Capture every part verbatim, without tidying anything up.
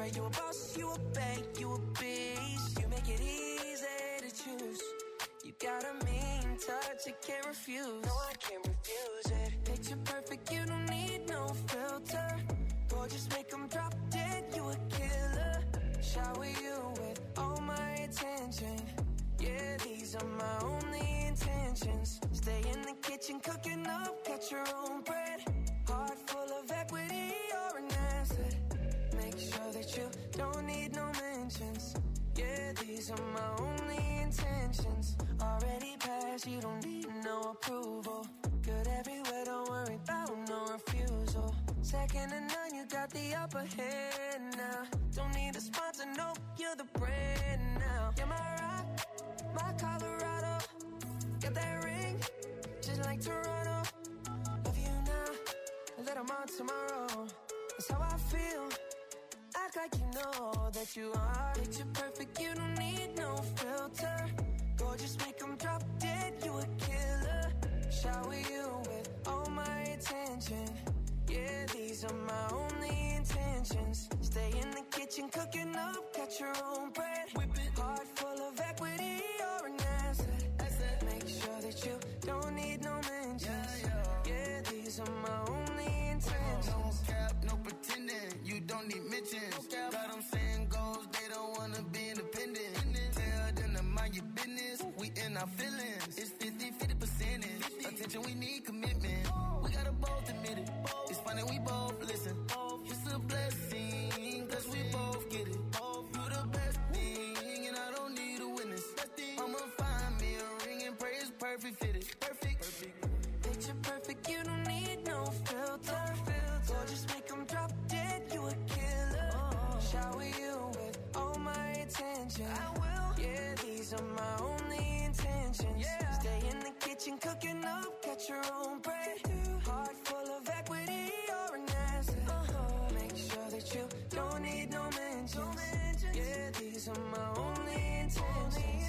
Are you a boss, you a bank, you a beast? You make it easy to choose. You got a mean touch, I can't refuse. No, I can't refuse it. Picture perfect, you don't need no filter. Gorgeous, make them drop dead, you a killer. Shower you with all my attention. Yeah, these are my only intentions. Stay in the kitchen, cooking up, catch your own bread. Heart full of equity, you're an asset. Make sure that you don't need no mentions. Yeah, these are my only intentions. Already passed, you don't need no approval. Good everywhere, don't worry about no refusal. Second to none, you got the upper hand now. Don't need a sponsor, no, you're the brand now. You're my rock, my Colorado. Got that ring, just like Toronto. Love you now, a little more tomorrow. That's how I feel. Act like you know that you are. Picture perfect, you don't need no filter. Gorgeous, make them drop dead, you a killer. Shower you with all my attention. Yeah, these are my only intentions. Stay in the kitchen, cooking up, catch your own bread. Whip it. Heart full of equity, you're an asset. asset. Make sure that you don't need no mentions. Yeah, yeah. Yeah, these are my only intentions. No cap, no pretending, you don't need mentions. No got them saying goals, they don't wanna be independent. Tell them to mind your business, we in our feelings. It's fifty, fifty percentage. Attention, we need commitment. We gotta both admit it. It's funny, we both listen. It's a blessing, cause we both get it. You the best thing, and I don't need a witness. I'ma find me a ring and pray it's perfect fitted. Perfect. perfect. Picture perfect, you don't need no filter. Gorgeous, make them drop dead, you a killer. Oh. Shower you with all my attention. I will. Yeah, these are my only intentions. Yeah. Stay in the kitchen, cooking up, catch your own bread. Heart full of equity, you're an asset. Uh-huh. Make sure that you don't need no mentions. No mentions. Yeah, these are my only intentions. Only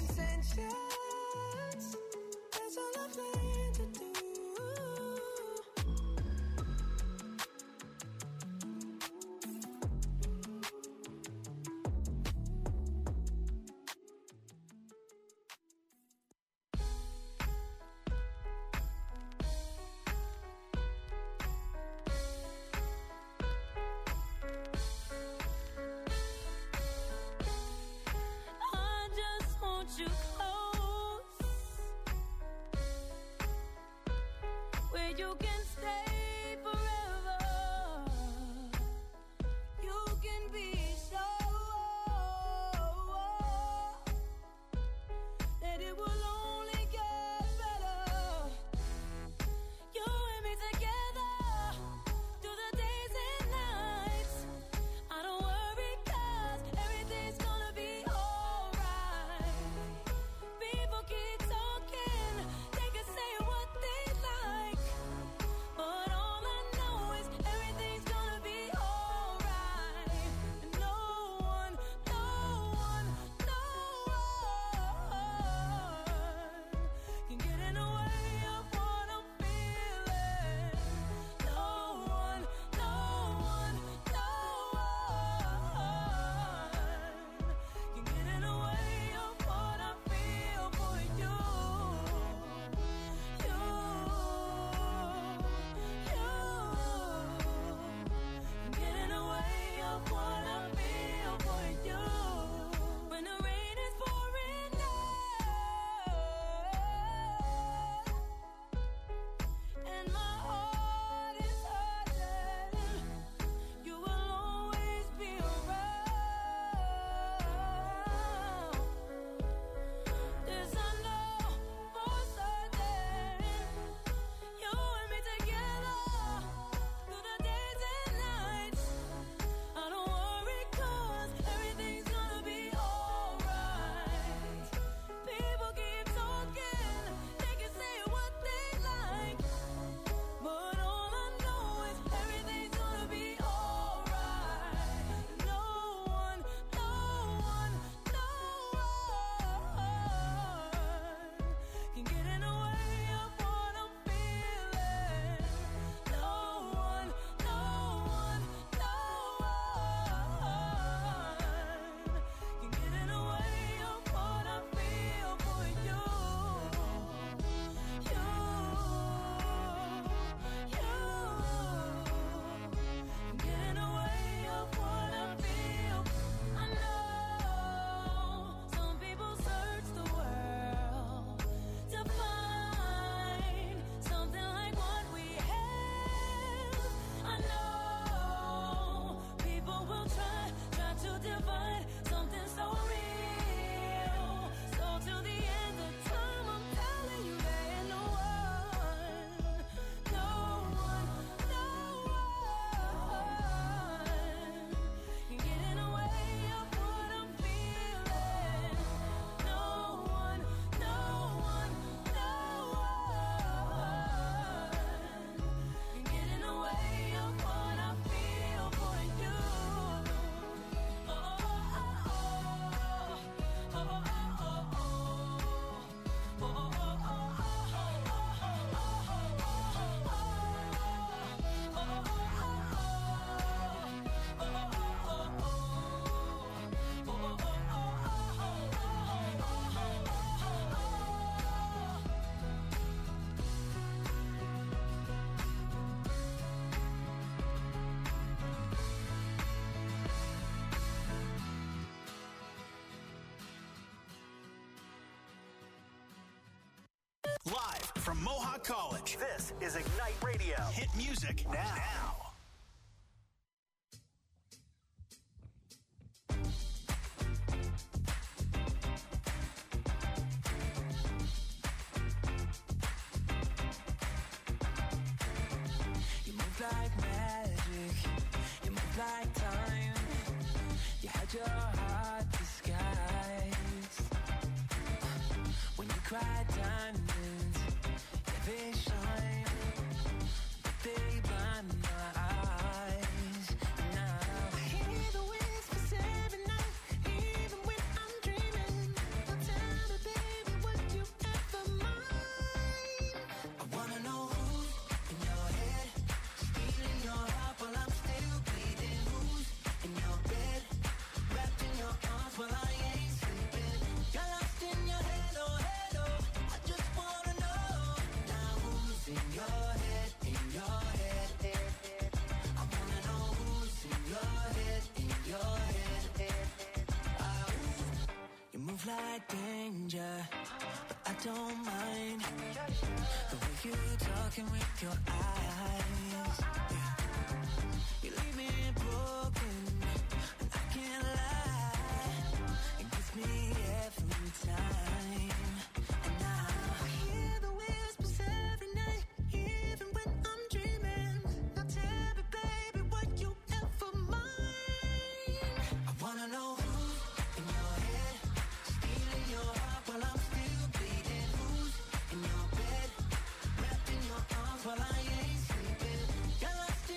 intentions. That's all I plan to do. is Ignite Radio. Hit music now. now. You move like magic. You move like time. You had your heart disguised. When you cry diamonds, yeah, they shine, but they blind my eyes. Now I hear the whispers every night, even when I'm dreaming. Now tell me, baby, would you ever mind? I wanna know who's in your head, stealing your heart while I'm still bleeding. Who's in your bed, wrapped in your arms while I ain't sleeping. You're lost in your head, oh head, oh. I just wanna know now who's in your head, in your head. I wanna know who's in your head, in your head. Ah, ooh. You move like danger, but I don't mind the way you talking with your eyes. Yeah. You leave me broken, and I can't lie. It gets me every time. And now I hear the whispers every night, even when I'm dreaming. Now tell me, baby, would you ever mind? I wanna know who's in your head, stealing your heart while I'm still bleeding. Who's in your bed, wrapped in your arms while I ain't sleeping. You're lost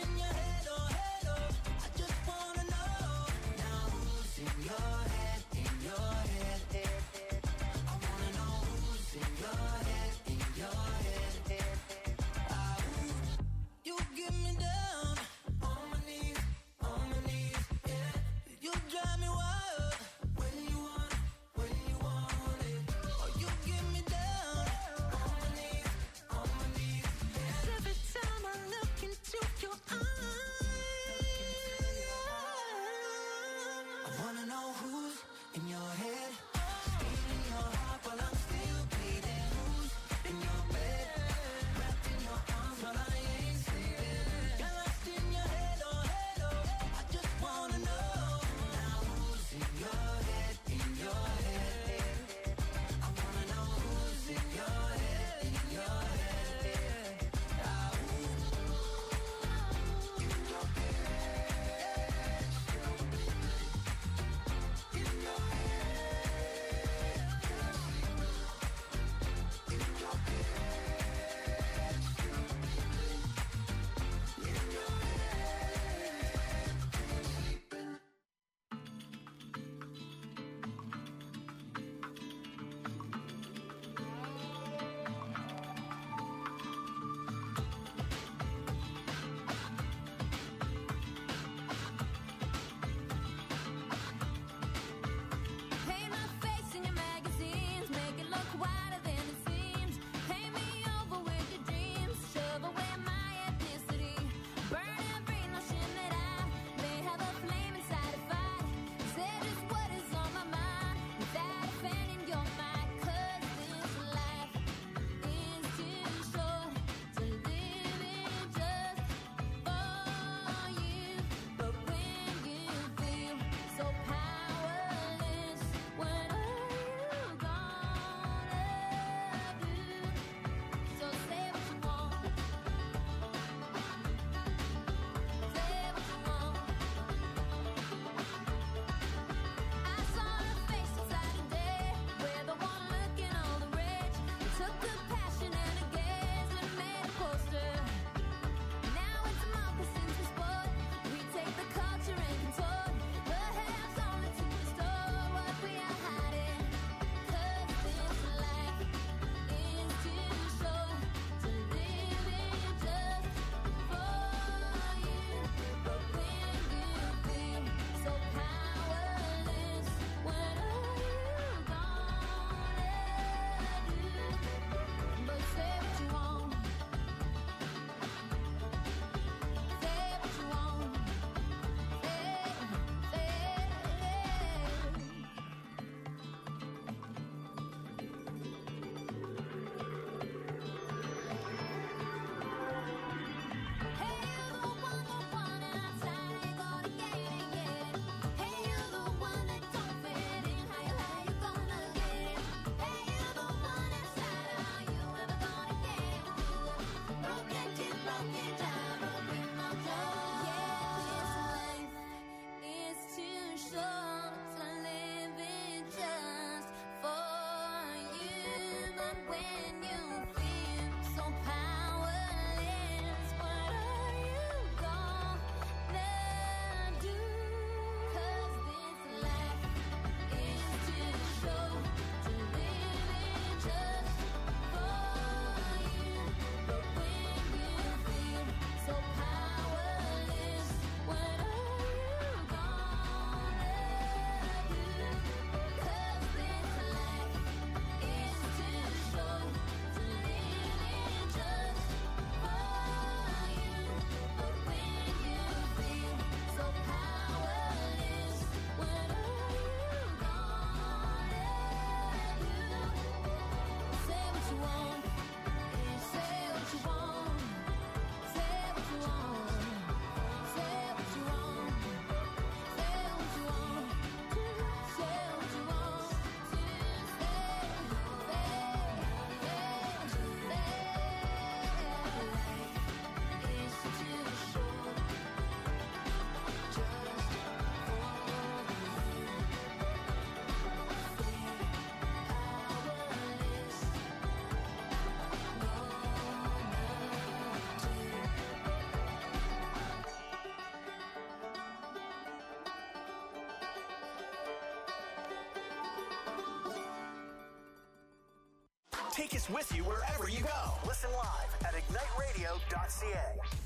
Take us with you wherever you go. Listen live at ignite radio dot c a.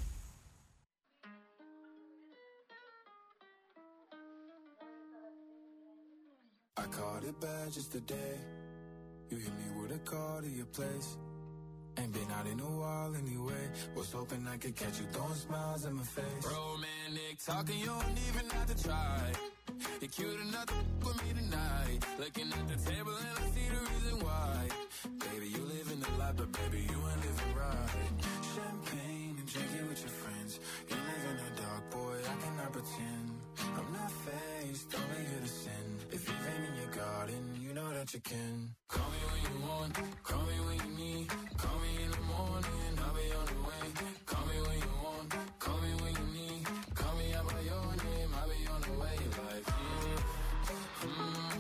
I caught it bad just today. You hit me with a call to your place. Ain't been out in a while anyway. Was hoping I could catch you throwing smiles in my face. Romantic talking, you don't even have to try. You're cute enough to with me tonight. Looking at the table and I see the reason why. Baby, you living the life, but baby, you ain't living right. Champagne and drinking with your friends. You live in the dark, boy, I cannot pretend. I'm not faced, only here to sin. If you've been in your garden, you know that you can. Call me when you want, call me when you need. Call me in the morning, I'll be on the way. Call me when you want, call me when you need. Call me out by your name, I'll be on the way. Like, mm, mm, mm,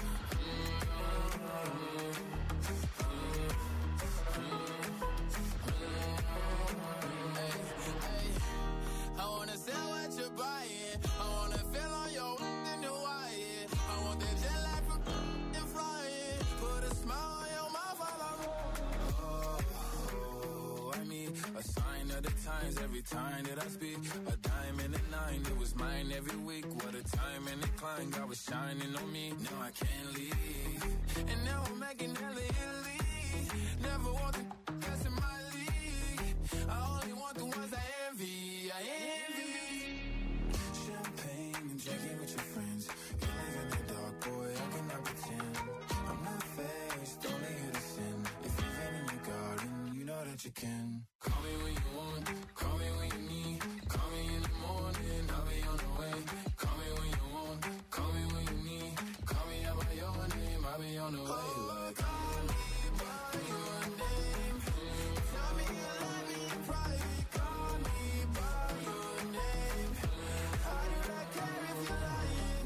I wanna sell what you're buying. I wanna feel on your in the wire. I want that jet lag from and flying. Put a smile on your mouth while I'm oh, I mean, a sign of the times every time that I speak. A diamond and a nine, it was mine every week. What a time and a climb, God was shining on me. Now I can't leave, and now I'm making hella Italy. Never want the that's in my league. I only want the ones I envy. I envy. Champagne and drinking with your friends. You live in the dark, boy, I cannot pretend. I'm not faced, only here to sin. If you've been in your garden, you know that you can. Call me when you want, call me when you need. Call me in the morning, I'll be on the way. Call me when you want, call me when you need. Call me out by your name, I'll be on the way. Like, call me by your name. Tell me you love me in private. Call me by your name. How do I care if you're lying?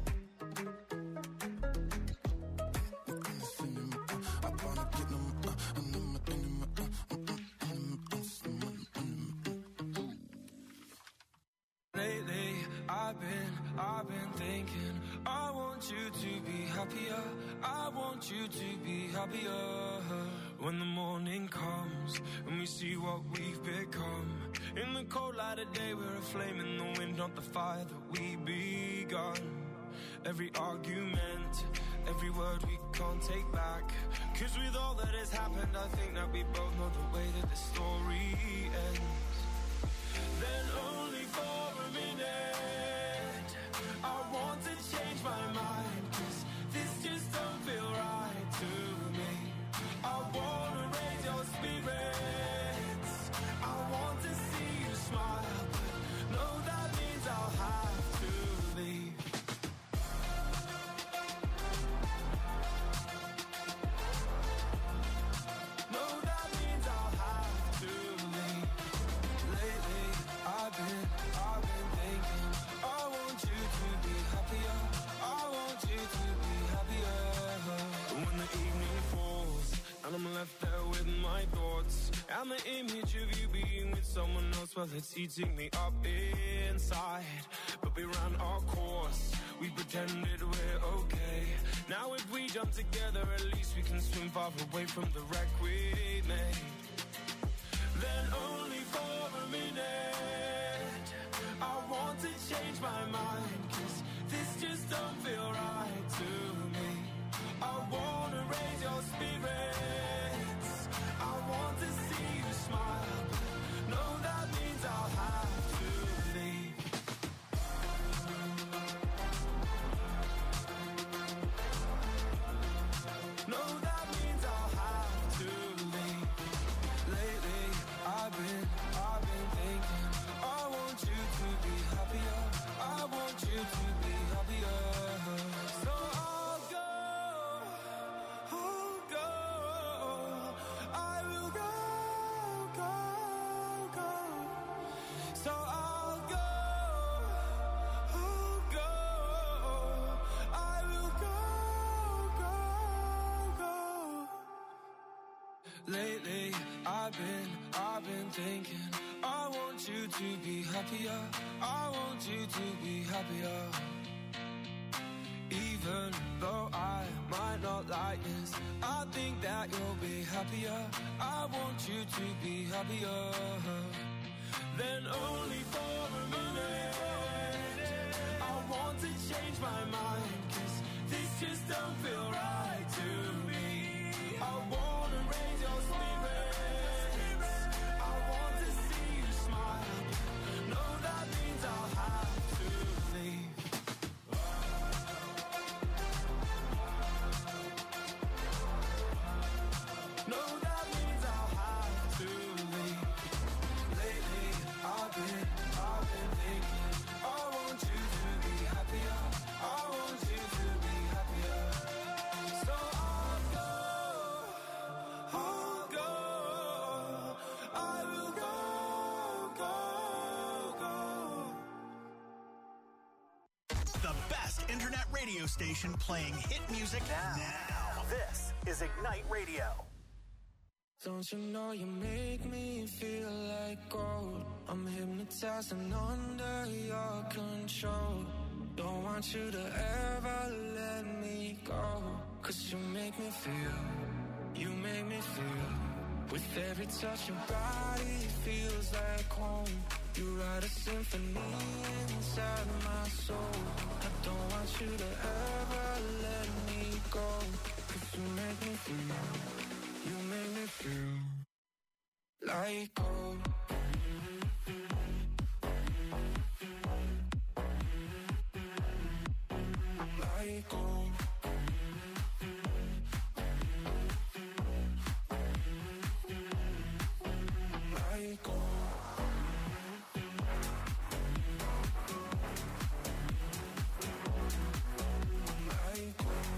I wanna get them, uh, and them, and them, uh, Lately, I've been, I've been thinking, I want you to be happier, I want you to be happier. When the morning comes, and we see what we've become. In the cold light of day, we're a flame in the wind, not the fire that we begun. Every argument, every word we can't take back. Cause with all that has happened, I think that we both know the way that the story ends. Then only for a minute, I want to change my mind. Cause this just don't feel right to me. I wanna raise your spirits, I want to see you smile. But no, that means I'll have to leave. No, that means I'll have to leave. Lately, I've been, I've been thinking, I want you to be happier, I want you to be happier. When the evening falls, and I'm left there with my thoughts, and the image of you being with someone else, well, it's eating me up inside. But we ran our course, we pretended we're okay. Now if we jump together, at least we can swim far away from the wreck we made. Then only for a minute, I want to change my mind. Cause this just don't feel right to me. I wanna raise your spirits, I want to see you smile. No, that means I'll have to leave. No, that means I'll have to leave. Lately, I've been, I've been thinking, I want you to be happier, I want you to be happier. So I'll go, I'll go, I will go, go, go. So I'll go, I'll go, I will go, go, go. Lately, I've been, I've been thinking, I want you to be happier, I want you to be happier. Even even though I might not like this. I think that you'll be happier. I want you to be happier. Then only for a minute I want to change my mind, 'cause this just don't feel right to me. I wanna raise your spirits, I want to see you smile. No, that means I'll have to leave. No, that means I'll have to leave. Lately, I've been, I've been thinking, I want you to be happier. I want you to be happier. So I'll go, I'll go, I will go, go, go. The best internet radio station playing hit music now. now. This is Ignite Radio. Don't you know you make me feel like gold? I'm hypnotized and under your control. Don't want you to ever let me go, 'cause you make me feel, you make me feel. With every touch your body feels like home. You write a symphony inside my soul. I don't want you to ever let me go, 'cause you make me feel, you make me feel like gold. Like gold. Like gold. Like gold.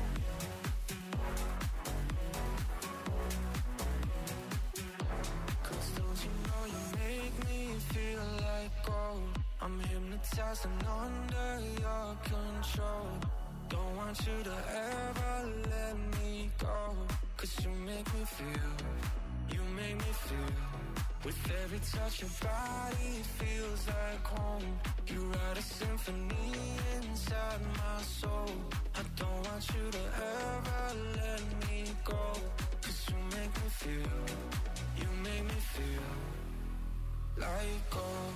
Feel like gold. I'm hypnotized and under your control. Don't want you to ever let me go, 'cause you make me feel, you make me feel. With every touch your body feels like home. You write a symphony inside my soul. I don't want you to ever let me go, 'cause you make me feel, you make me feel like gold.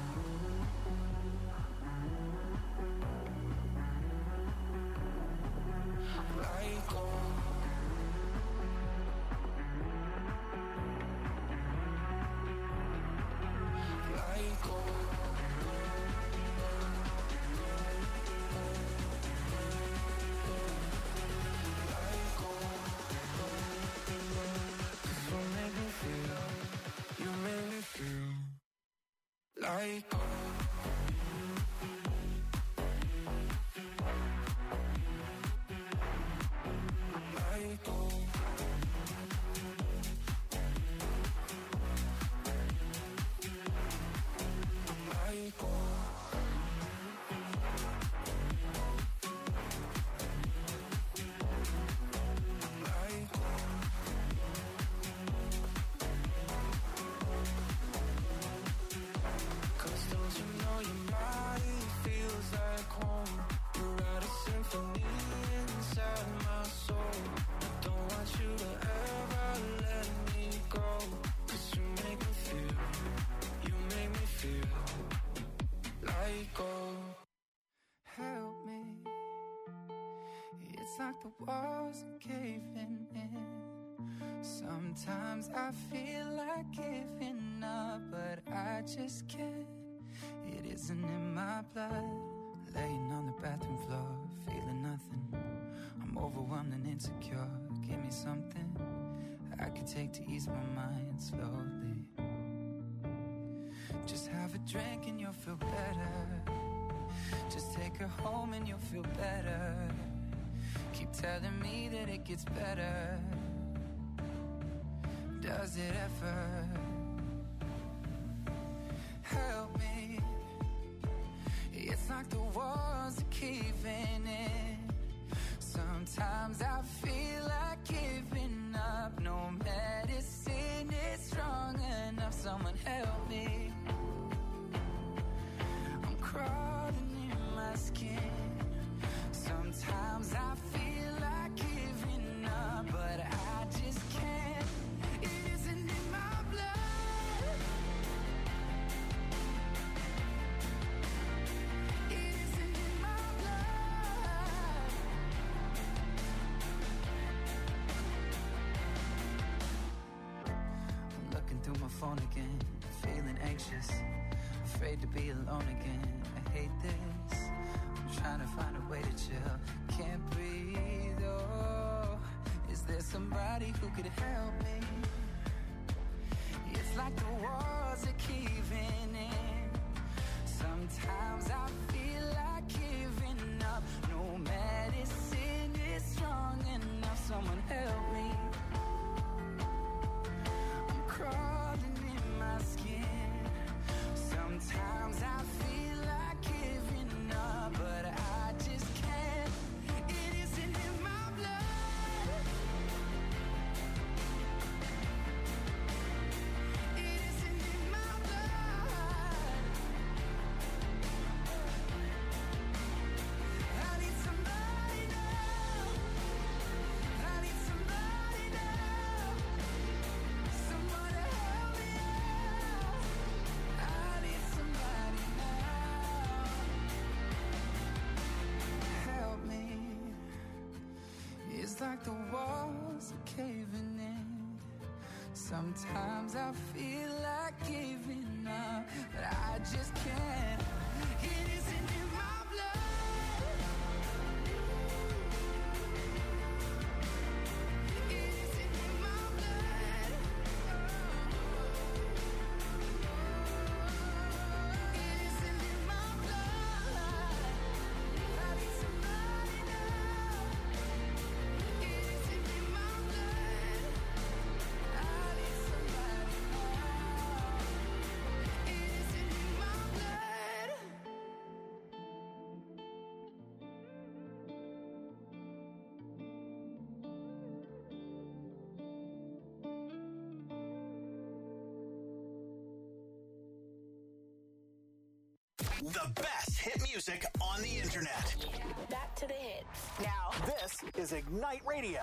Like gold. Like gold. Like gold. 'Cause you make me feel, you make me feel like gold. Like gold. Like gold. Like gold. Don't you know your body feels like home? You write a symphony inside my soul. I don't want you to ever let me go, 'cause you make me feel, you make me feel like gold. Help me, it's like the walls are caving in. Sometimes I feel like giving up, but I just can't. It isn't in my blood. Laying on the bathroom floor, feeling nothing. I'm overwhelmed and insecure. Give me something I could take to ease my mind slowly. Just have a drink and you'll feel better. Just take her home and you'll feel better. Keep telling me that it gets better. Does it ever? Help me. It's like the walls are caving in. Sometimes I feel like giving up. No medicine is strong enough. Someone help me. I'm crawling in my skin. Sometimes phone again, feeling anxious, afraid to be alone again. I hate this, I'm trying to find a way to chill. Can't breathe, oh, is there somebody who could help me? It's like the walls are caving in. Sometimes I feel like giving up. No medicine is strong enough. Someone help me. I'm crawling in my skin. Sometimes I feel like giving up, but I just can't. It isn't in my blood. It isn't in my blood. I need somebody now. I need somebody now. Someone to help me out. I need somebody now. Help me. It's like the walls are caving in. Sometimes I feel like giving up, but I just can't. It isn't in my blood. It isn't in my blood. It isn't in my blood. I need somebody now. It isn't in my blood. I need somebody now. It isn't in my blood. The best hit music on the internet. Back to the hits. Now, this is Ignite Radio.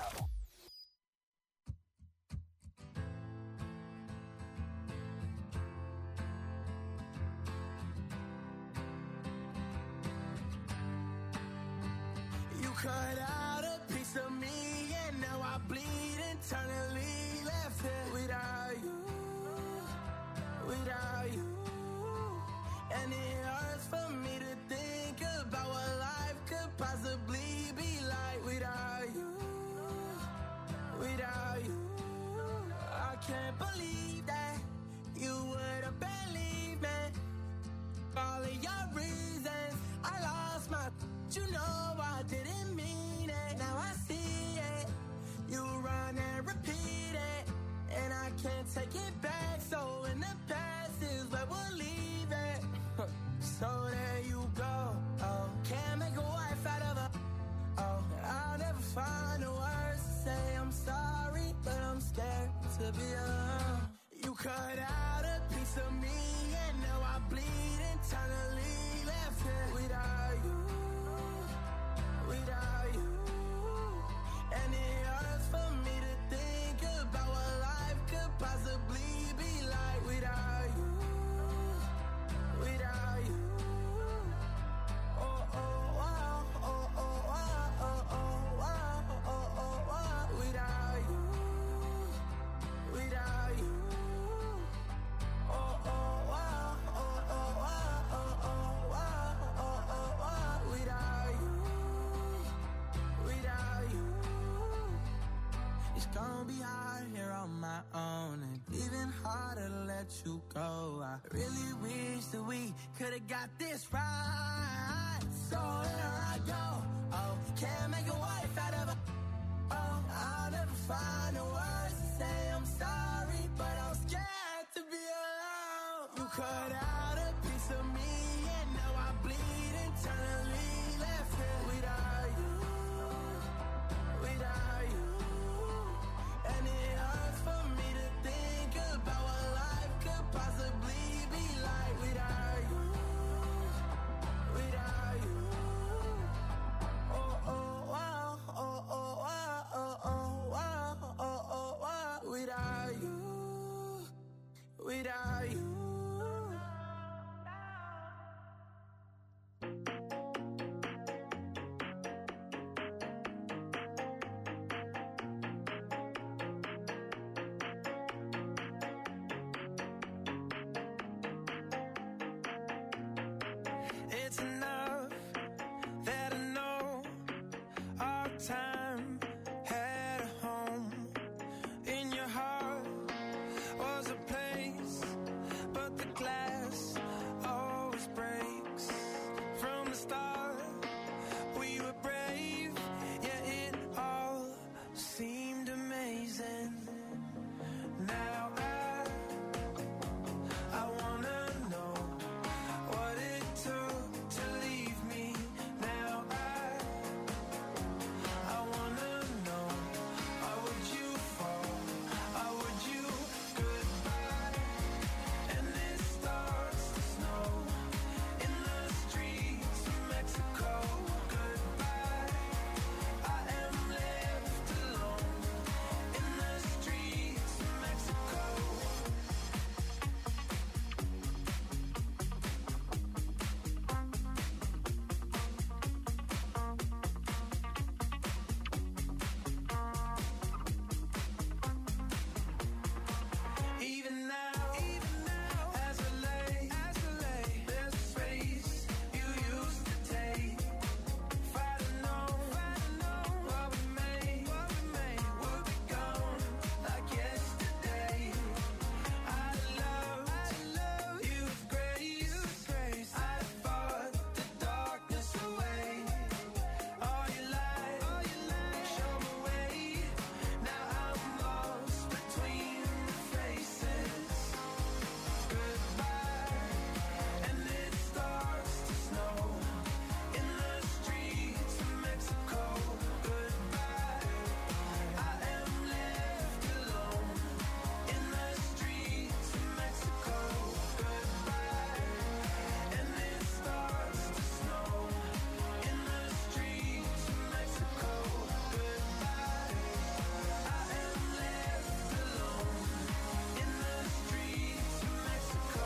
You cut out a piece of me, and now I bleed internally. Left here without you, without you. And it hurts for me to think about what life could possibly be like without you, without you. I can't believe that you would have believed me. All of your reasons, I lost my. You know I didn't mean it. Now I see it. You run and repeat it, and I can't take it back. So in the past is where we'll leave it. So there you go. Oh, can't make a wife out of her. Oh, I'll never find the words to say I'm sorry, but I'm scared to be alone. You cut out a piece of me, and now I bleed internally. Left here without you, without you. And it hurts for me to think about what life could possibly be like without you, without you. Oh, oh, wow, oh, oh, wow, oh, oh, wow, oh, oh, wow, without you, without you. Oh, oh, wow, oh, oh, wow, oh, oh, wow, oh, oh, wow, without you, without you. It's gonna be hard here on my own, and even harder to let you go. I really wish that we could've got this right. So here I go. Oh, can't make a wife out of her. Oh, I'll never find the words to say I'm sorry, but I'm scared to be alone. You cut out a piece of me, and now I bleed internally. Left here without you, without you. And it hurts for me to think about what life could possibly be like without you, time had a home. In your heart was a place, but the glass always breaks. From the start, we were brave, yet it all seemed amazing. Now I, I wanna know what it took to leave me. Now I, I wanna know, how would you fall? How would you goodbye? And it starts to snow in the streets of Mexico. Goodbye, I am left alone in the streets of Mexico. Even now, even now, as I lay, as I lay, there's a space you used to take. If I'd have known, if I'd have known what we made, what we made would be gone like yesterday. I'd love, I'd love you with grace, with grace. I'd fought the darkness away. All your light, all your light, show me way. Now I'm lost between the faces. Goodbye, and it starts to snow in the streets of Mexico. Goodbye, I am left alone in the streets of Mexico. Goodbye, and it starts to snow in the streets of Mexico. Goodbye, I am left alone in the streets of Mexico.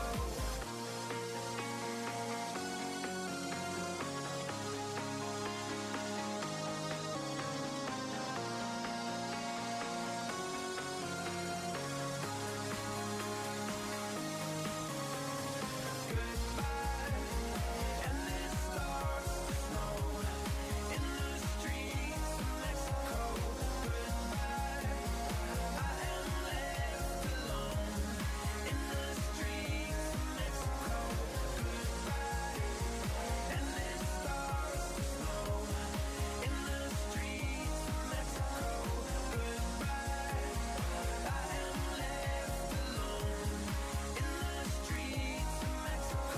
Goodbye, and it starts to snow in the streets of Mexico. Goodbye, I am left alone in the streets of Mexico. Goodbye, and it starts to snow in the streets of Mexico. Goodbye, I am left alone in the streets of Mexico.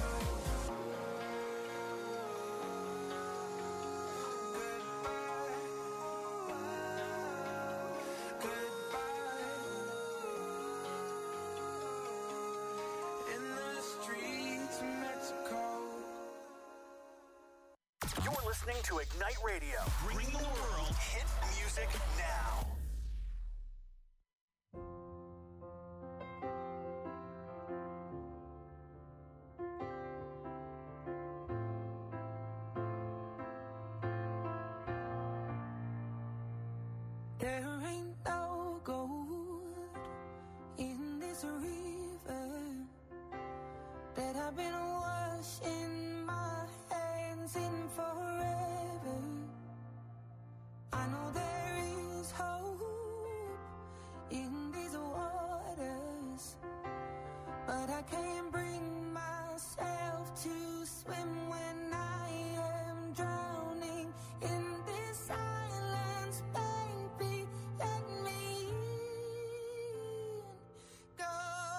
Goodbye, in the streets of Mexico. You're listening to Ignite Radio, bringing the world hit music now. There ain't no gold in this river that I've been washing my hands in forever. I know there is hope in these waters, but I can't bring myself to swim when I am drowning in this silence. Baby, let me in. Go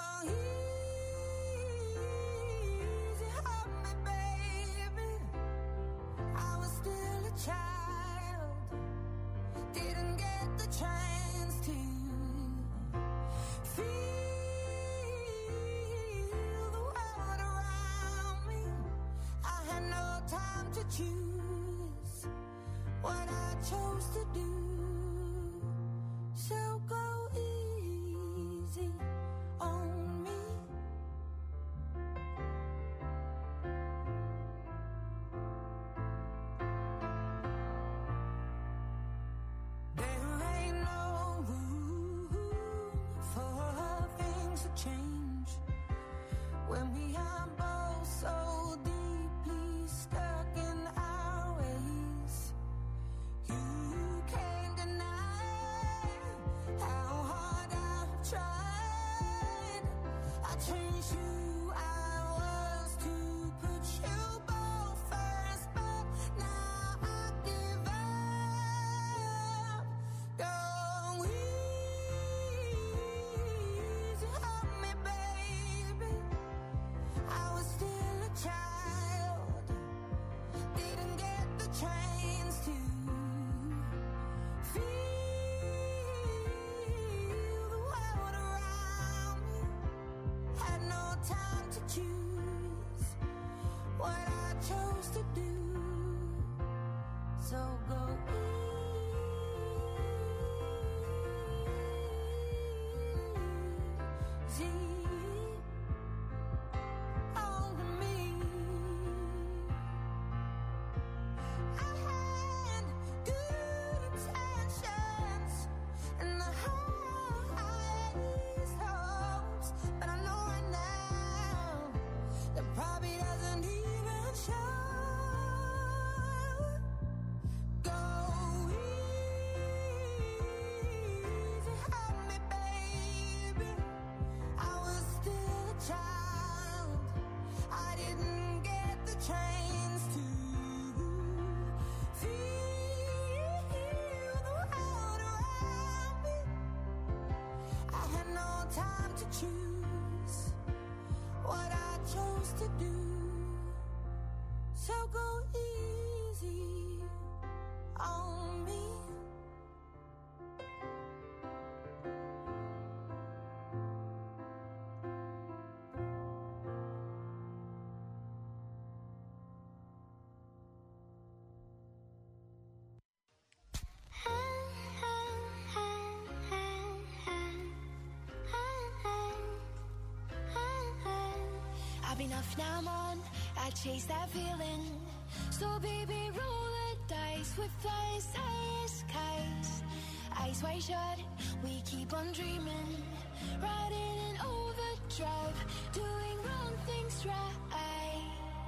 easy on me, baby. I was still a child, didn't get the chance to feel the world around me. I had no time to choose what I chose to do. So go easy on me. There ain't no room for things to change when we are both so deeply stuck in our ways. You to do. So go easy on me. I had good intentions and the highest hopes, but I know right now that probably doesn't even show. Go easy on me, baby. I was still a child. I didn't get the chance to feel the world around me. I had no time to choose what I chose to do. So go easy on me. I've been off, now I'm on. I chase that feeling. So baby, roll the dice with flying skies. Eyes wide shut, we keep on dreaming. Riding in overdrive, doing wrong things right.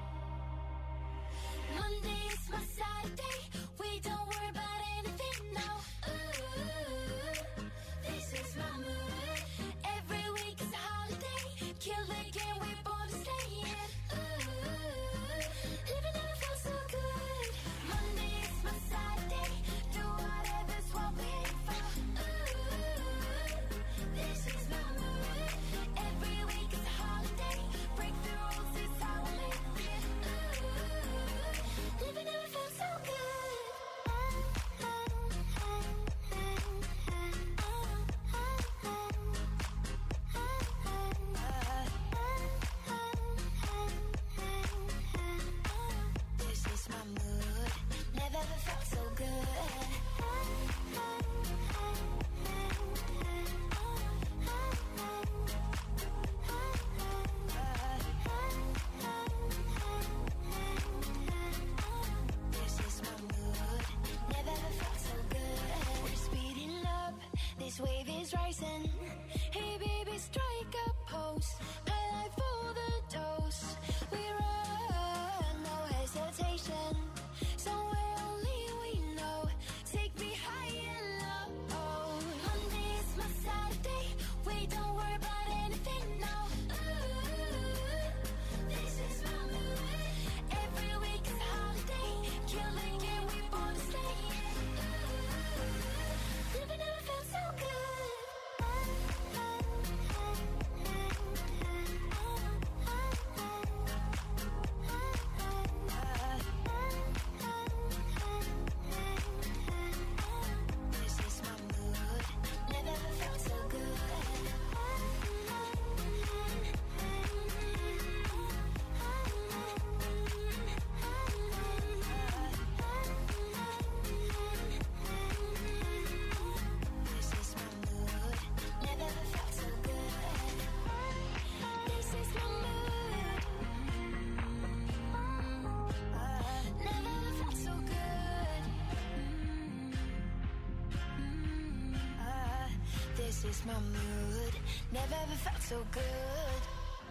Monday is my Saturday. We don't worry about anything now. Ooh, this is my mood. Every week is a holiday. Kill the game, we're born to stay in. Ooh, living never felt so good. Monday is my Saturday. Do whatever's what we aim for. Ooh, this is my mood. Every week is a holiday. Break the rules, it's how we live it. Ooh, living never felt so good. This is my mood. Never ever felt so good. This is my mood. Never ever felt so good. We're speeding up. This wave is rising. Hey baby, strike a pose. My life for the dose. We run, no hesitation. Somewhere only we know. Take me high and low. Monday is my Saturday. We don't worry about anything now. Ooh, this is my mood. Every week is a holiday. Kill the game, we born to stay in. Ooh, living never felt so good. This is my mood. Never ever felt so good. This is my mood. Never ever felt so good. This is my mood. Never ever felt so good. This is my mood. Never ever felt so good.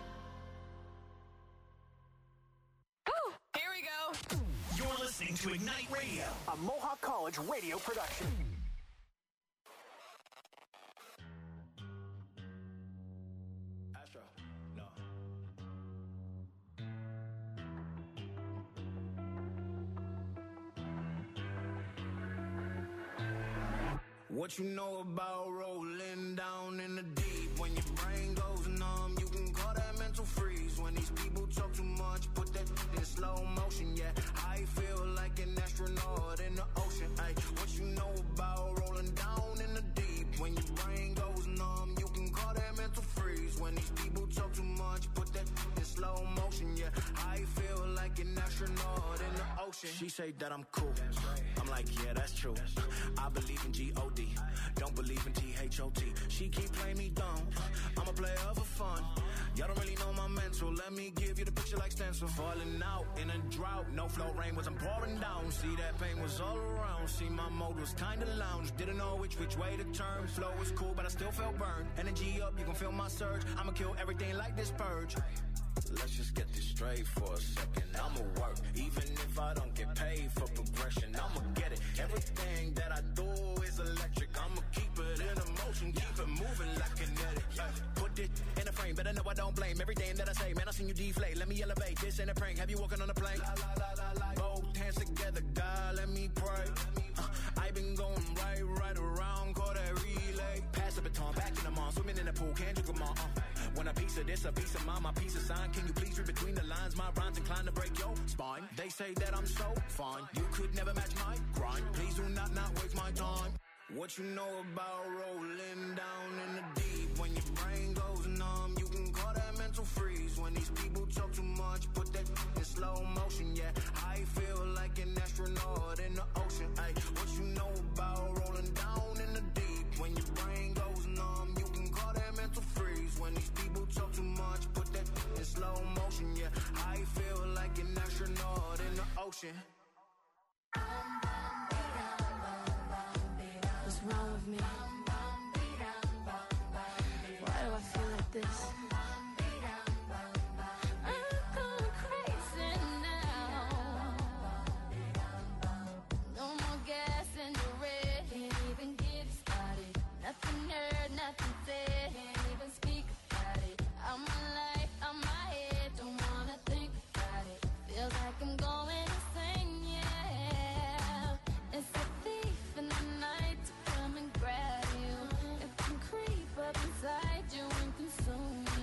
Here we go. You're listening to Ignite Radio, a Mohawk College radio production. Astro, no. What you know about rolling down in the deep? When your brain goes numb, you can call that mental freeze. When these people talk too much, put that in slow motion, yeah. I feel like an astronaut in the ocean, ay. What you know about rolling down in the deep? When your brain goes numb, you can call that mental freeze. When these people talk too much, put that in slow motion, yeah. I feel like like an astronaut in the ocean. She say that I'm cool. I'm like, yeah, that's true. I believe in G O D. Don't believe in T H O T. She keep playing me dumb. I'm a player for fun. Y'all don't really know my mental. Let me give you the picture like stencil. Falling out in a drought. No flow, rain wasn't pouring down. See, that pain was all around. See, my mode was kinda lounge. Didn't know which which way to turn. Flow was cool, but I still felt burned. Energy up, you can feel my surge. I'ma kill everything like this purge. Let's just get this straight for a second. I'ma work, even if I don't get paid for progression. I'ma get it. Everything that I do is electric. I'ma keep it in motion, keep it moving like kinetic. Put it in a frame, better know I don't blame everything that I say. Man, I seen you deflate. Let me elevate. This ain't a prank. Have you walking on a plane? Both hands together, God, let me pray. Uh, I been going right, right around, call that relay. Pass the baton, back in the mall, swimming in the pool, can't you come on? Uh. Want a piece of this, a piece of mine, my piece of sign. Can you please read between the lines? My rhymes inclined to break your spine. They say that I'm so fine. You could never match my grind. Please do not not waste my time. What you know about rolling down in the deep? When your brain goes numb, you can call that mental freeze. When these people talk too much, put that in slow motion. Yeah, I feel like an astronaut in the ocean. Ay, what you know about rolling down in the deep? When your brain goes numb, you can call that mental freeze. When these people talk too much, put that in slow motion. Yeah, I feel like an astronaut in the ocean. What's wrong with me? Why do I feel like this? I'm going crazy now. No more gas in the red. Can't even get started. Nothing heard, nothing said. Can't even speak about it. I'm alive, I'm my head. Don't wanna think about it. Feels like I'm going insane, yeah. It's a thief in the night to come and grab you. It can creep up inside you and consume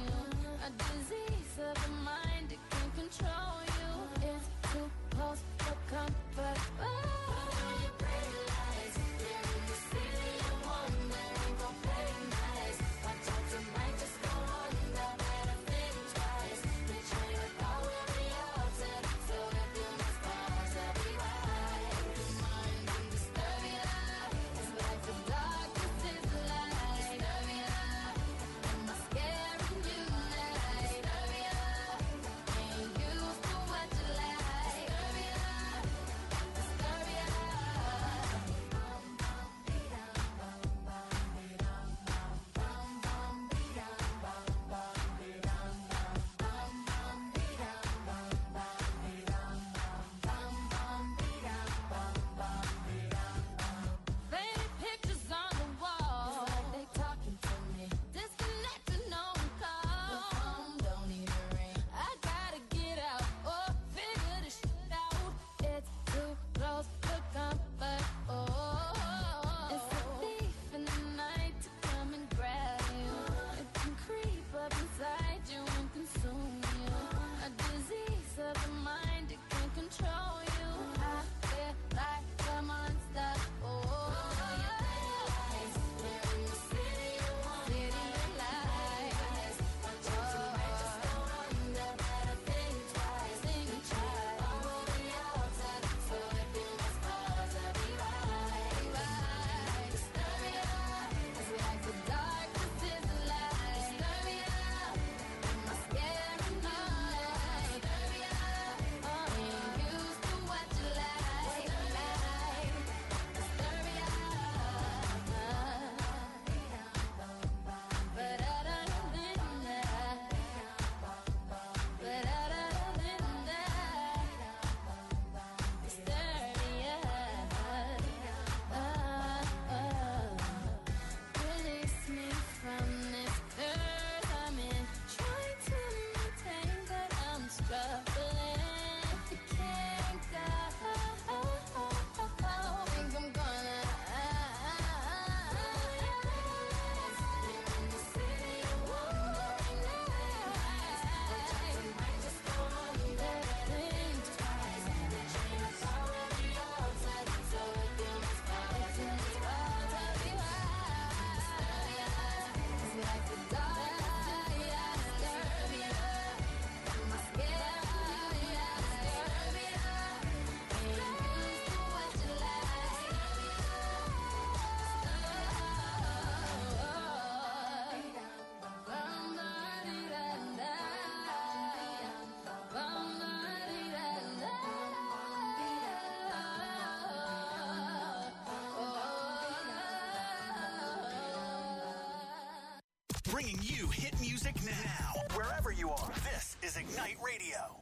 bringing you hit music now. Wherever you are, this is Ignite Radio.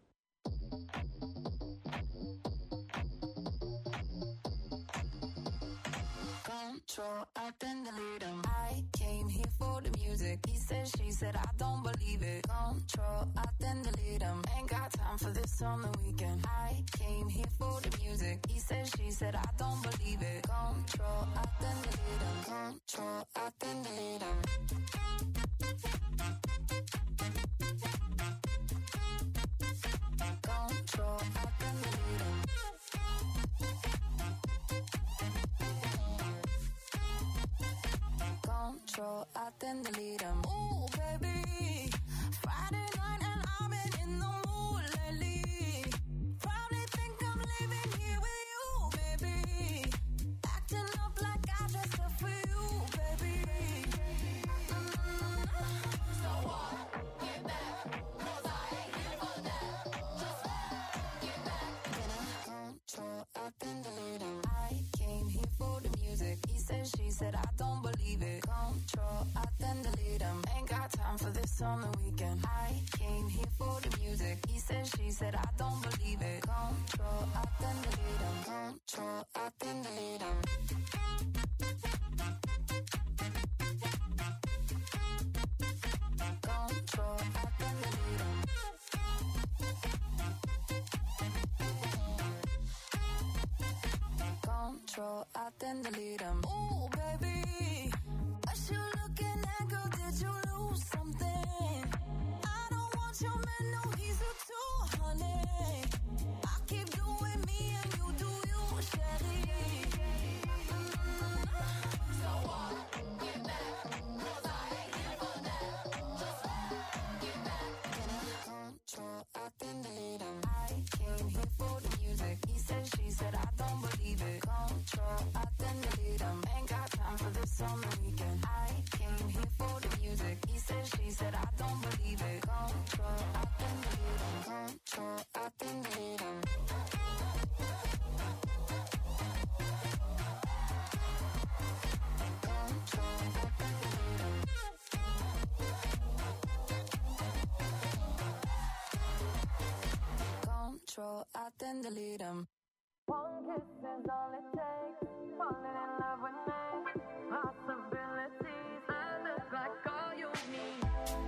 Control, I then delete him. I came here for the music. He said, she said, I don't believe it. Control, I then delete him. Ain't got time for this on the weekend. I came here for the music. He said, she said, I don't believe it. Control, I then delete him. Control, I then delete him. Control, I then delete him. Control, I then delete him. Ooh, baby, Friday night and I've been in the mood lately. Probably think I'm living here with you, baby. Acting up like I dressed up for you, baby. Mm-hmm. So what? Get back, 'cause I ain't here for that. Just get back. Then I control, I then delete him. I came here for the music. He said, she said, I don't believe it. Control, I then delete him. Ain't got time for this on the weekend. I came here for the music. He said, she said, I don't believe it. Control, I then delete him. Control, I then delete him. Control, I then delete him. Control, I then delete him. Ooh, baby, what you looking at, girl? Did you lose something? I don't want your man, no, he's a two hundred. I keep doing me and you do you, Shelly. Mm-hmm. So what? Get back, 'cause I ain't here for that. Just get back. Then I control, I then delete him. I came here for the music. He said, she said, I don't believe it. Control, I then delete him. Ain't got time for this on the weekend. I came here for the music. He said, she said, I don't believe it. Control, I then delete him. Control, I then delete him. Control, I then delete him. Control, I then delete him. One kiss is all it takes. Falling in love with me. Possibilities. I look like all you need.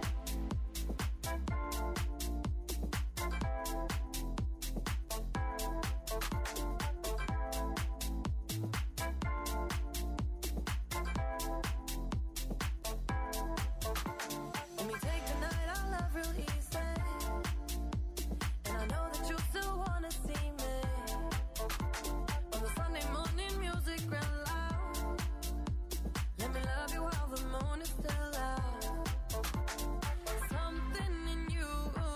Let me take the night, I love real easy. And I know that you still wanna see me. On the Sunday morning, music real loud. Let me love you while the moon is still out. Something in you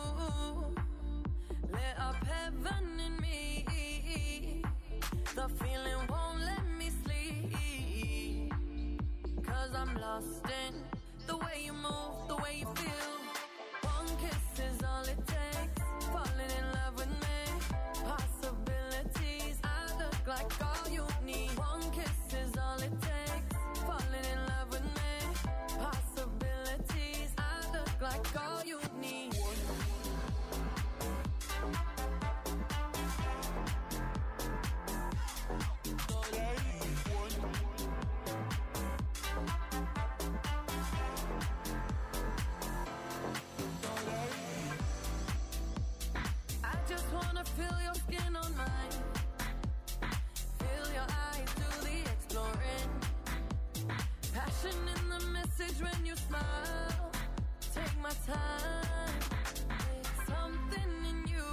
lit up heaven in me. The feeling won't let me sleep. 'Cause I'm lost in the way you move, the way you feel. One kiss is all it takes. Falling in love with me. Possibilities. I look like all you need. One kiss is all it takes. Falling in love with me. Possibilities. I look like all you need. I just wanna feel your skin on mine. Feel your eyes do the exploring. Passion in the message when you smile. Take my time. Something in you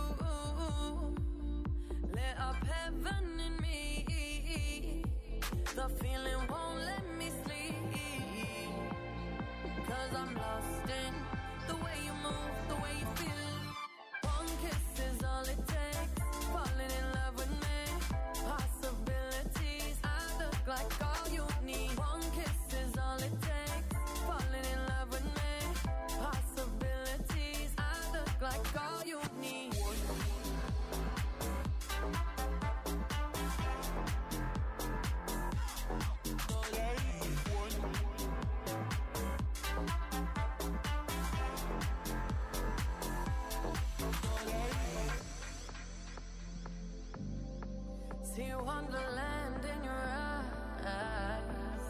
lit up heaven in me. The feeling won't let me sleep. 'Cause I'm lost in the way you move, the way you feel. One kiss is all it takes. Falling in love with me. Possibilities. I look like all you need. One kiss is all it takes. Falling in love with me. Possibilities. I look like all you need. wonderland in your eyes.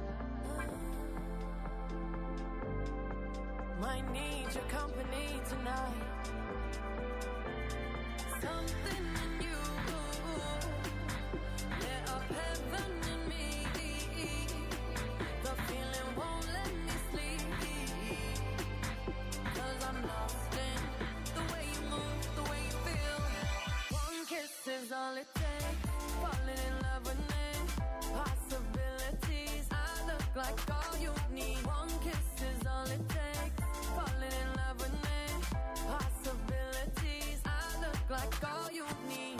Might need your company tonight. Something in you lit up heaven in me. The feeling won't let me sleep, 'cause I'm lost in the way you move, the way you feel. One kiss is all it takes. Falling in love with me. Possibilities. I look like all you need. One kiss is all it takes. Falling in love with me. Possibilities. I look like all you need.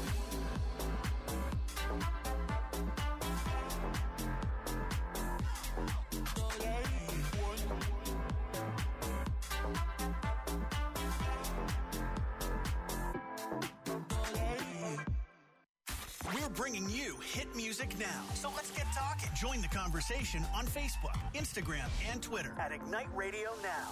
We're bringing you hit music now. So let's get talking. Join the conversation on Facebook, Instagram, and Twitter at Ignite Radio Now.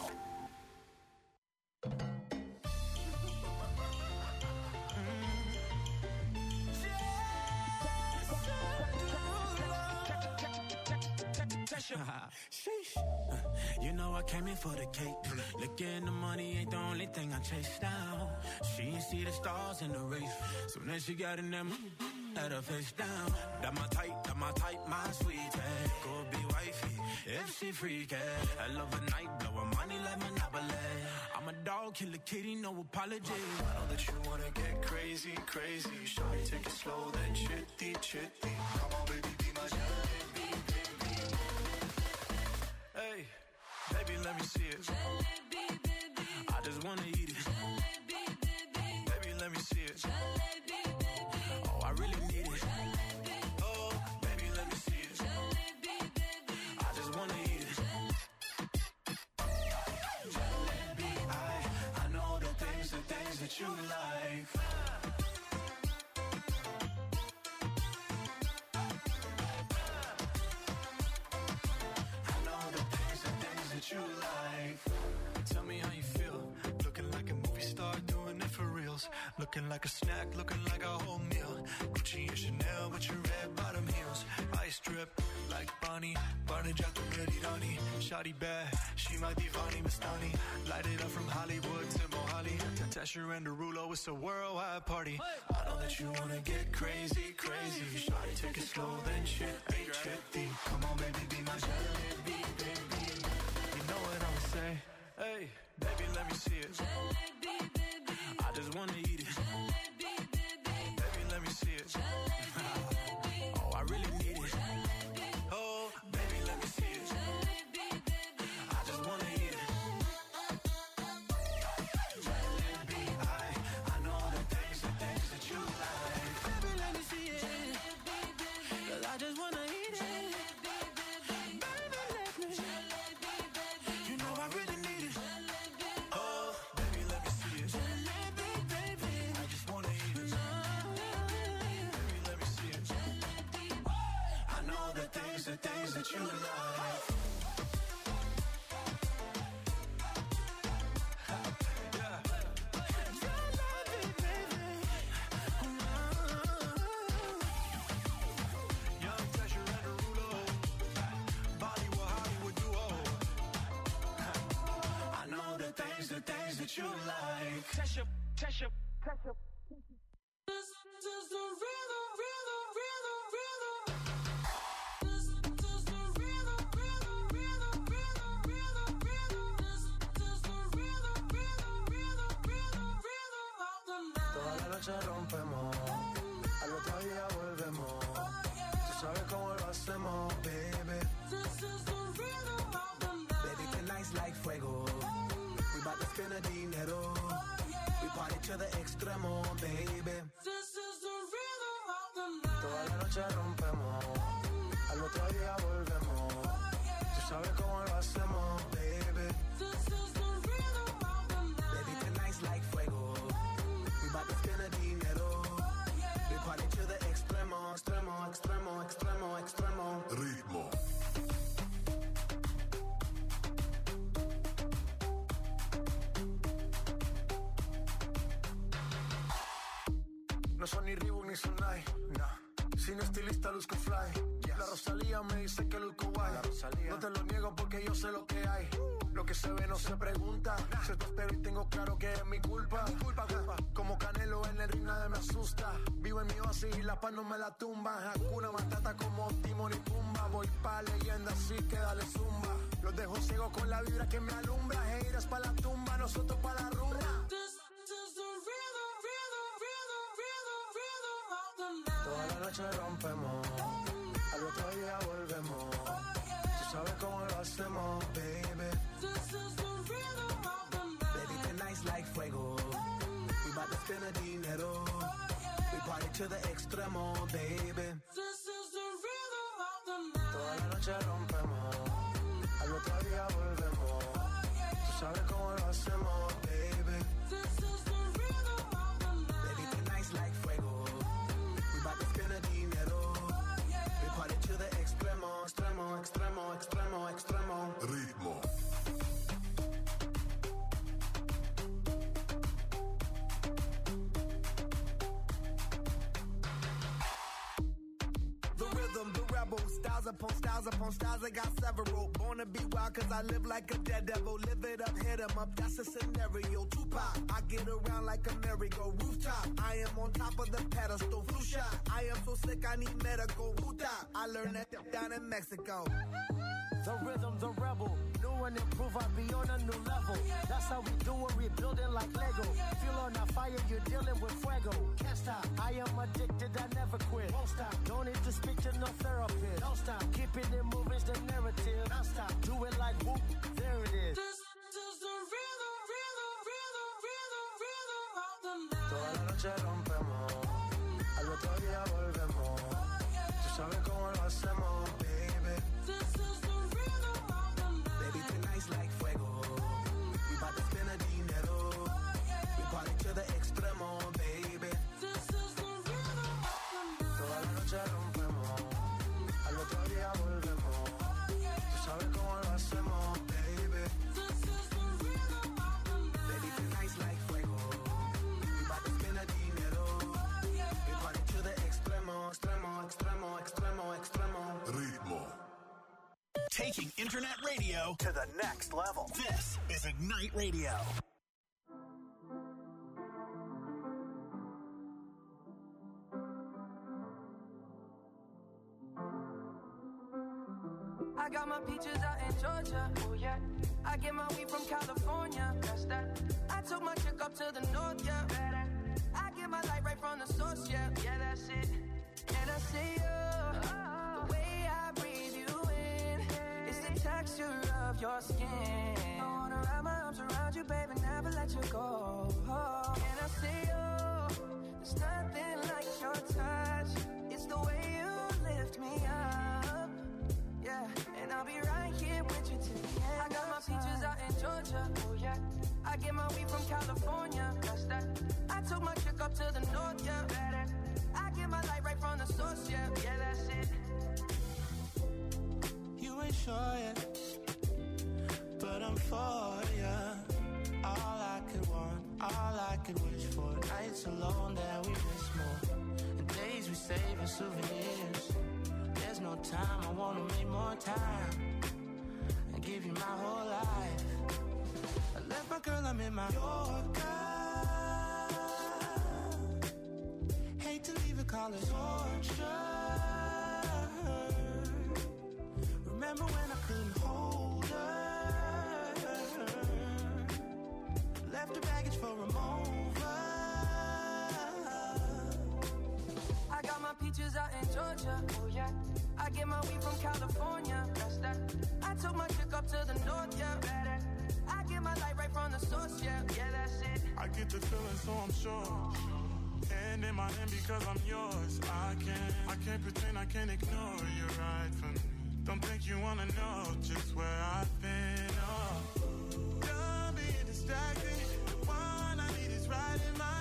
Sheesh. You know I came in for the cake. Looking the money ain't the only thing I chase down. She ain't see the stars in the race. Soon as she got in them, had her face down. That my type, that my type, my sweetie. Go be wifey if she freaky. I love a night, blowin' money like Monopoly. I'm a dog, kill a kitty, no apology. I know that you wanna get crazy, crazy. Shawty, take it slow, then chitty, chitty. Come on, baby, be my jalebi, baby. Hey, baby, let me see it. Jalebi, baby. I just wanna eat it. Jalebi, baby. Baby, let me see it. Jalebi, baby. Oh, I really need it. Jalebi. Oh, baby, let me see it. Jalebi, baby. I just wanna eat it. Jalebi, I, I know the things, the things that you like. I know the things, the things that you like. Tell me how you feel. Looking like a movie star, doing it for reals. Looking like a snack, looking like a whole meal. Gucci and Chanel with your red bottom heels. Ice drip like Bonnie, Barney Jack the Ready Donnie. Shawty bad, she my divani Mastani. Light it up from Hollywood to Mohali. Tasher and Derulo, it's a worldwide party. I know that you wanna get crazy, crazy. Shawty, take it slow, then chitty, chitty. Come on, baby, be my jalebi, baby. You know what I'ma say? Hey, baby, let me see it. Jalebi, baby. I just wanna eat it. Jalebi, baby. Baby, let me see it. Jalebi, baby. Oh, I really need it. Jalebi. Oh, baby, let me see it. Jalebi, baby. I just wanna eat it. Jalebi, I, I know the things, the things that you like. Baby, let me see it. Jalebi, baby. 'Cause I just wanna eat it. Jalebi, baby. Baby, let me. Jalebi, baby. You know I really need it. Jalebi. Oh, baby, let me see it. Jalebi, baby. I just wanna eat it. Baby, let me see it. Jalebi. I know the things, the things that you like. Young Tasher and Derulo, Bollywood, Hollywood duo. I know the things, the things that you like. Tasha, Tasha, Tasha. This is the rhythm, rhythm, rhythm, rhythm. This is the rhythm, rhythm, rhythm, rhythm, rhythm, rhythm. This is the rhythm, rhythm, rhythm, rhythm, rhythm of the night. Toda la noche rompemos, al otro día volvemos. Tú sabes cómo lo hacemos, baby. This is the rhythm of the night. Baby, tonight's like fuego. We bout to spend the dinero. We party to the extremo, baby. This is the rhythm of the night. Toda la noche rompemos, al otro día volvemos. Tú sabes cómo lo hacemos, baby. This is the rhythm of the night. Baby, tonight's like fuego. We bout to spend the dinero. We party to the extremo, extremo, extremo, extremo, extremo. Ritmo. No son ni Reebok ni Sonai, nah. Sin estilista luzco fly. Yes. La Rosalía me dice que luzco guay. No te lo niego porque yo sé lo que hay. Lo que se ve no se pregunta. Nah. Se te espero y tengo claro que es mi culpa. Mi culpa, culpa. Como Canelo en el ring nadie me asusta. Vivo en mi oasis y la paz no me la tumba. Hakuna Matata como Timón y Pumba. Voy pa' leyenda así que dale zumba. Los dejo ciego con la vibra que me alumbra. Heiras pa' la tumba, nosotros pa' la rumba. Toda la noche rompemos, al otro día volvemos. Tú sabes cómo lo hacemos, baby. Baby, tonight's like fuego. We bout to spend the dinero. We party to the extremo, baby. Toda la noche rompemos, al otro día volvemos. Tú sabes cómo lo hacemos, baby. Baby, tonight's like fuego. Dinero. We party to the extremo, extremo, extremo, extremo, extremo. Ritmo. The rhythm, the rebel, styles upon styles upon styles, I got several. Born to be wild cause I live like a dead devil. Live it up, hit 'em up, that's a scenario. Tupac, I get around like a merry-go rooftop. I am on top of the pedestal, flu shot. I am so sick I need medical. Ruta, I learned that down in Mexico. The rhythm, the rebel, new and improve, I be on a new level. That's how we do it, we building like Lego. Feel on a fire, you're dealing with fuego. Can't stop, I am addicted, I never quit. Won't stop, don't need to speak to no therapist. Don't stop, keeping it moving's the narrative. Don't stop, do it like whoop, there it is. This, this is the rhythm, rhythm, rhythm, rhythm, rhythm of the night. Toda la noche rompemos, al otro día volvemos. Tú sabes cómo lo hacemos, baby. This is the like fuego. We bout to spend a dinero. We party to the extremo, baby. Toda la noche rompemos, al otro día volvemos. Tú sabes cómo lo hacemos, baby. Baby, tonight's like fuego. We bout to spend a dinero. We party to the extremo, extremo, extremo, extremo, extremo. Ritmo. Taking internet radio to the next level. This is Ignite Radio. I got my peaches out in Georgia, oh yeah. I get my weed from California, that's that. I took my chick up to the north, yeah. I get my light right from the source, yeah. Yeah, that's it. And I see you, oh, the way I breathe you in, it's the texture of your skin. I wanna wrap my arms around you, baby, never let you go. Oh, and I see you, there's nothing like your touch. It's the way you lift me up, yeah. And I'll be right here with you till the end. I got my peaches out in Georgia, oh yeah. I get my weed from California, that's that. I took my chick up to the north, yeah. I get my light right from the source, yeah. Yeah, that's it. You ain't sure yet, but I'm for ya. All I could want, all I could wish for. Nights alone that we miss more, and days we save as souvenirs. There's no time, I wanna make more time and give you my whole life. I left my girl, I'm in my Yorker. Hate to leave it, call it torture. Remember when I couldn't hold her? Left her baggage for a mover. I got my peaches out in Georgia, oh yeah. I get my weed from California, that's that. I took my chick up to the north, yeah. I get my light right from the source, yeah. Yeah, that's it. I get the feeling, so I'm sure. Hand in my hand because I'm yours. I can't, I can't pretend, I can't ignore you right from me. Don't think you wanna know just where I've been. Oh, don't be distracted. The one I need is right in my